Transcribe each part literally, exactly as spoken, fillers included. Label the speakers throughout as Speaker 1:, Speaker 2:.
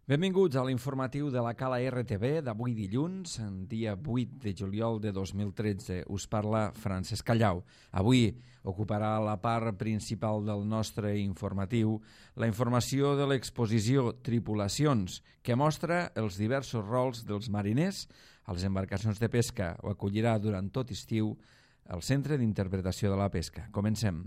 Speaker 1: Benvinguts a l'informatiu de la Cala R T V d'avui dilluns, dia vuit de juliol de dos mil tretze. Us parla Francesc Callau. Avui ocuparà la part principal del nostre informatiu la informació de l'exposició Tripulacions, que mostra els diversos rols dels mariners a les embarcacions de pesca. Ho acollirà durant tot estiu el Centre d'Interpretació de la Pesca. Comencem.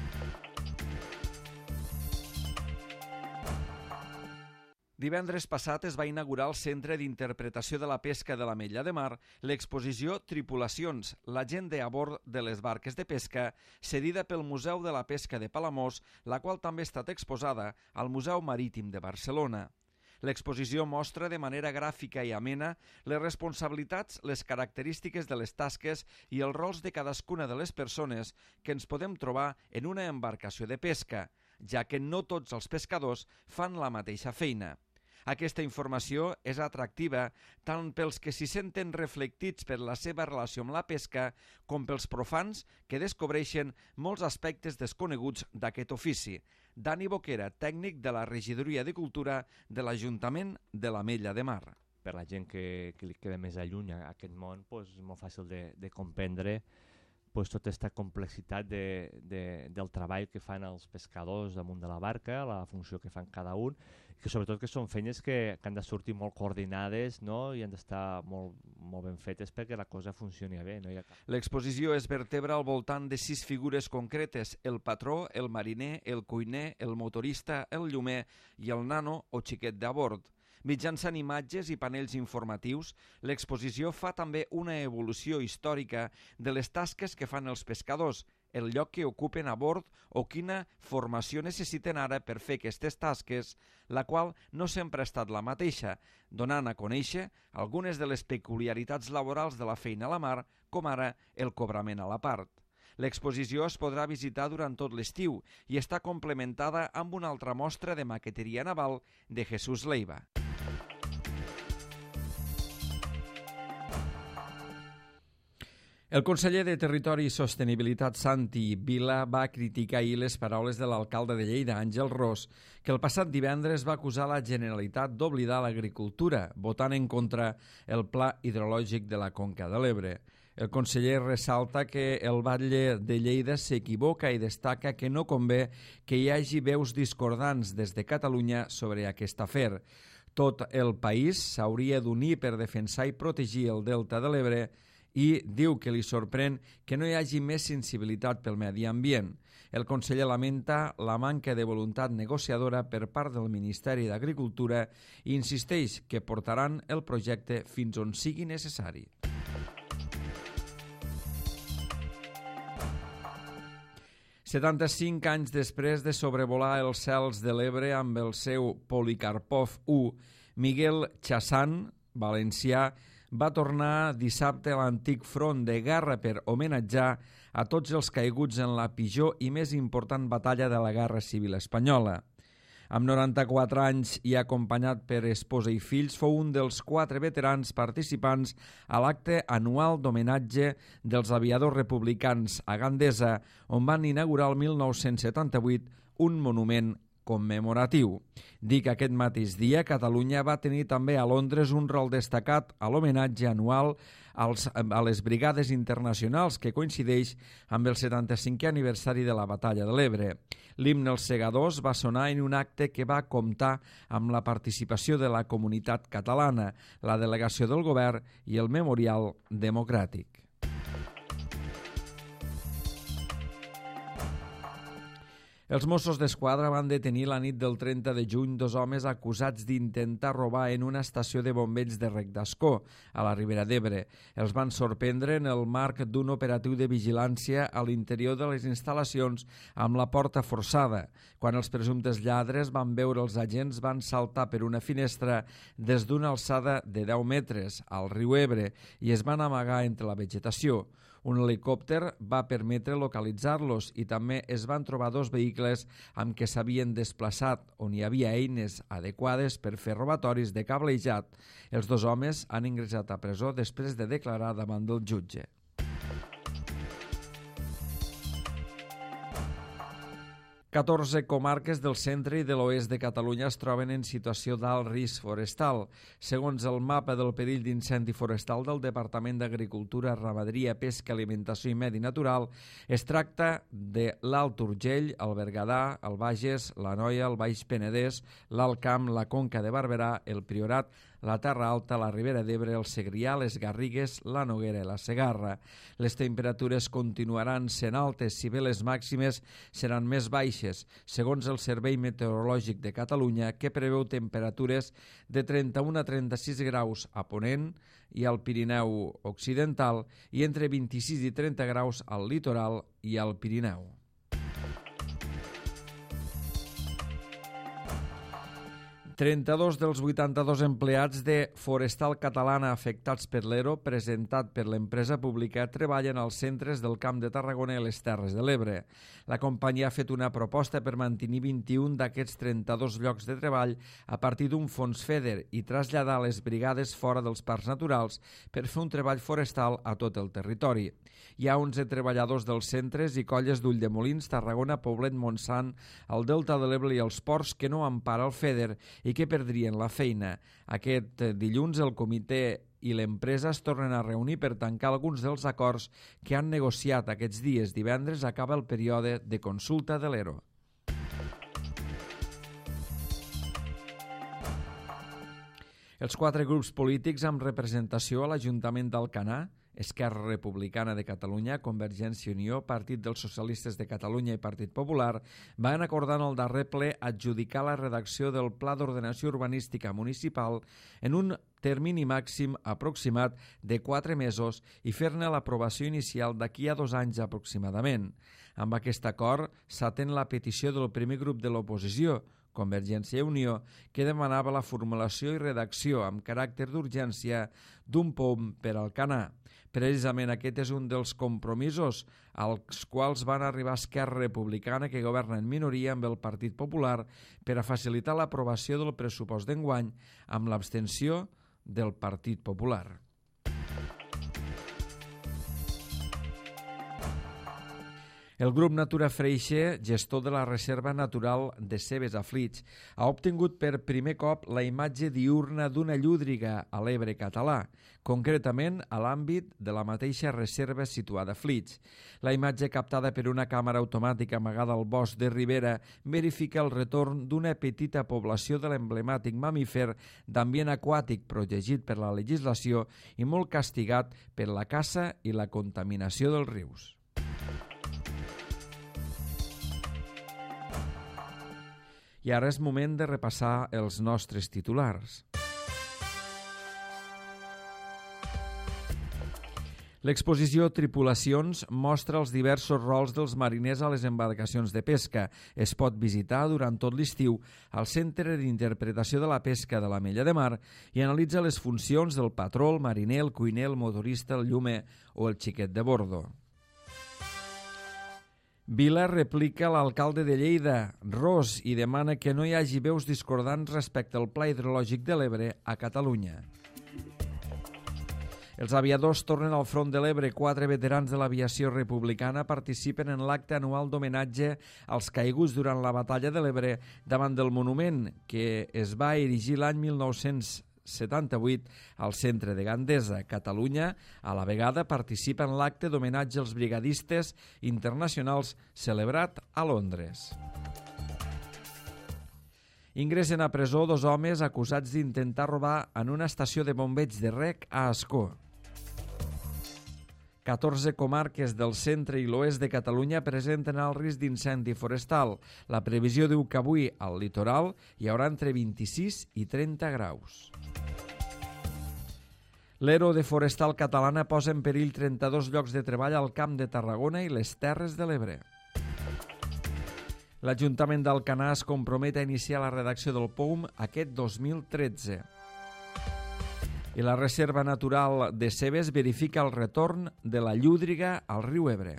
Speaker 1: Divendres passat es va inaugurar al Centre d'Interpretació de la Pesca de l'Ametlla de Mar l'exposició Tripulacions, la gent de a bord de les barques de pesca, cedida pel Museu de la Pesca de Palamós, la qual també ha estat exposada al Museu Marítim de Barcelona. L'exposició mostra de manera gràfica i amena les responsabilitats, les característiques de les tasques i els rols de cadascuna de les persones que ens podem trobar en una embarcació de pesca, ja que no tots els pescadors fan la mateixa feina. Aquesta informació és atractiva tant pels que s'hi senten reflectits per la seva relació amb la pesca com pels profans que descobreixen molts aspectes desconeguts d'aquest ofici. Dani Boquera, tècnic de la Regidoria de Cultura de l'Ajuntament de l'Ametlla de Mar.
Speaker 2: Per la gent que, que li queda més alluny a aquest món, pues, és molt fàcil de, de comprendre pues, tota aquesta complexitat de, de, del treball que fan els pescadors damunt de la barca, la funció que fan cada un, i que sobretot que són feines que, que han de sortir molt coordinades, no? I han d'estar molt, molt ben fetes perquè la cosa funcioni bé. No hi ha cap...
Speaker 1: L'exposició es vertebra al voltant de sis figures concretes: el patró, el mariner, el cuiner, el motorista, el llumer i el nano o xiquet de a bord. Mitjançant imatges i panells informatius, l'exposició fa també una evolució històrica de les tasques que fan els pescadors, el lloc que ocupen a bord o quina formació necessiten ara per fer aquestes tasques, la qual no sempre ha estat la mateixa, donant a conèixer algunes de les peculiaritats laborals de la feina a la mar, com ara el cobrament a la part. L'exposició es podrà visitar durant tot l'estiu i està complementada amb una altra mostra de maqueteria naval de Jesús Leiva. El conseller de Territori i Sostenibilitat, Santi Vila, va criticar ahir les paraules de l'alcalde de Lleida, Àngel Ros, que el passat divendres va acusar la Generalitat d'oblidar l'agricultura, votant en contra el Pla Hidrològic de la Conca de l'Ebre. El conseller ressalta que el batlle de Lleida s'equivoca i destaca que no convé que hi hagi veus discordants des de Catalunya sobre aquest afer. Tot el país s'hauria d'unir per defensar i protegir el delta de l'Ebre i diu que li sorprèn que no hi hagi més sensibilitat pel medi ambient. El conseller lamenta la manca de voluntat negociadora per part del Ministeri d'Agricultura i insisteix que portaran el projecte fins on sigui necessari. setanta-cinc anys després de sobrevolar els cels de l'Ebre amb el seu Polikarpov u, Miguel Chassan, valencià, va tornar dissabte a l'antic front de guerra per homenatjar a tots els caiguts en la pitjor i més important batalla de la Guerra Civil Espanyola. Amb noranta-quatre anys i acompanyat per esposa i fills, fou un dels quatre veterans participants a l'acte anual d'homenatge dels aviadors republicans a Gandesa, on van inaugurar el mil nou-cents setanta-vuit un monument commemoratiu. Dic que aquest mateix dia Catalunya va tenir també a Londres un rol destacat a l'homenatge anual als, a les brigades internacionals que coincideix amb el setanta-cinquè aniversari de la Batalla de l'Ebre. L'himne als segadors va sonar en un acte que va comptar amb la participació de la comunitat catalana, la delegació del govern i el Memorial Democràtic. Els Mossos d'Esquadra van detenir la nit del trenta de juny dos homes acusats d'intentar robar en una estació de bombeig de Rec d'Ascó, a la Ribera d'Ebre. Els van sorprendre en el marc d'un operatiu de vigilància a l'interior de les instal·lacions amb la porta forçada. Quan els presumptes lladres van veure els agents, van saltar per una finestra des d'una alçada de deu metres al riu Ebre i es van amagar entre la vegetació. Un helicòpter va permetre localitzar-los i també es van trobar dos vehicles amb què s'havien desplaçat, on hi havia eines adequades per fer robatoris de cablejat. Els dos homes han ingressat a presó després de declarar davant del jutge. catorze comarques del centre i de l'oest de Catalunya es troben en situació d'alt risc forestal. Segons el mapa del perill d'incendi forestal del Departament d'Agricultura, Ramaderia, Pesca, Alimentació i Medi Natural, es tracta de l'Alt Urgell, el Berguedà, el Bages, l'Anoia, el Baix Penedès, l'Alt Camp, la Conca de Barberà, el Priorat, la Terra Alta, la Ribera d'Ebre, el Segrià, les Garrigues, la Noguera i la Segarra. Les temperatures continuaran sent altes, si bé les màximes seran més baixes, segons el Servei Meteorològic de Catalunya, que preveu temperatures de trenta-un a trenta-sis graus a Ponent i al Pirineu Occidental i entre vint-i-sis i trenta graus al litoral i al Pirineu. trenta-dos dels vuitanta-dos empleats de Forestal Catalana afectats per l'Ero presentat per l'empresa pública treballen als centres del Camp de Tarragona i les Terres de l'Ebre. La companyia ha fet una proposta per mantenir vint-i-un d'aquests trenta-dos llocs de treball a partir d'un fons FEDER i traslladar les brigades fora dels parcs naturals per fer un treball forestal a tot el territori. Hi ha onze treballadors dels centres i colles d'Ulldemolins, Tarragona, Poblet, Montsant, el Delta de l'Ebre i els ports que no empara el FEDER i que perdrien la feina. Aquest dilluns el comitè i l'empresa es tornen a reunir per tancar alguns dels acords que han negociat aquests dies. Divendres acaba el període de consulta de l'Ero. Els quatre grups polítics amb representació a l'Ajuntament d'Alcanar, Esquerra Republicana de Catalunya, Convergència i Unió, Partit dels Socialistes de Catalunya i Partit Popular, van acordar en el darrer ple adjudicar la redacció del Pla d'Ordenació Urbanística Municipal en un termini màxim aproximat de quatre mesos i fer-ne l'aprovació inicial d'aquí a dos anys aproximadament. Amb aquest acord s'atén la petició del primer grup de l'oposició, Convergència i Unió, que demanava la formulació i redacció amb caràcter d'urgència d'un P O M per Alcanar. Precisament aquest és un dels compromisos als quals van arribar Esquerra Republicana, que governa en minoria amb el Partit Popular, per a facilitar l'aprovació del pressupost d'enguany amb l'abstenció del Partit Popular. El grup Natura Freixe, gestor de la Reserva Natural de Cebes a Flix, ha obtingut per primer cop la imatge diürna d'una llúdriga a l'Ebre català, concretament a l'àmbit de la mateixa reserva situada a Flix. La imatge captada per una càmera automàtica amagada al bosc de Ribera verifica el retorn d'una petita població de l'emblemàtic mamífer d'ambient aquàtic protegit per la legislació i molt castigat per la caça i la contaminació dels rius. I ara és moment de repassar els nostres titulars. L'exposició Tripulacions mostra els diversos rols dels mariners a les embarcacions de pesca. Es pot visitar durant tot l'estiu al Centre d'Interpretació de la Pesca de l'Ametlla de Mar i analitza les funcions del patró, el mariner, el cuiner, el motorista, el llumer o el xiquet de bordo. Vila replica l'alcalde de Lleida, Ros, i demana que no hi hagi veus discordants respecte al Pla Hidrològic de l'Ebre a Catalunya. Els aviadors tornen al front de l'Ebre. Quatre veterans de l'aviació republicana participen en l'acte anual d'homenatge als caiguts durant la batalla de l'Ebre davant del monument que es va erigir l'any mil nou-cents setanta-vuit al centre de Gandesa. Catalunya, a la vegada, participa en l'acte d'homenatge als brigadistes internacionals celebrat a Londres. Ingressen a presó dos homes acusats d'intentar robar en una estació de bombeig de Rec a Ascó. catorze comarques del centre i l'oest de Catalunya presenten el risc d'incendi forestal. La previsió diu que avui al litoral hi haurà entre vint-i-sis i trenta graus. L'Ero de Forestal Catalana posa en perill trenta-dos llocs de treball al Camp de Tarragona i les Terres de l'Ebre. L'Ajuntament d'Alcanar es compromet a iniciar la redacció del P O M aquest dos mil tretze. I la Reserva Natural de Cebes verifica el retorn de la llúdriga al riu Ebre.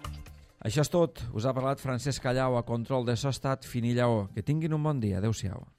Speaker 1: Això és tot. Us ha parlat Francesc Callau, a control de so ha estat Fini Lleó. Que tinguin un bon dia. Adéu-siau.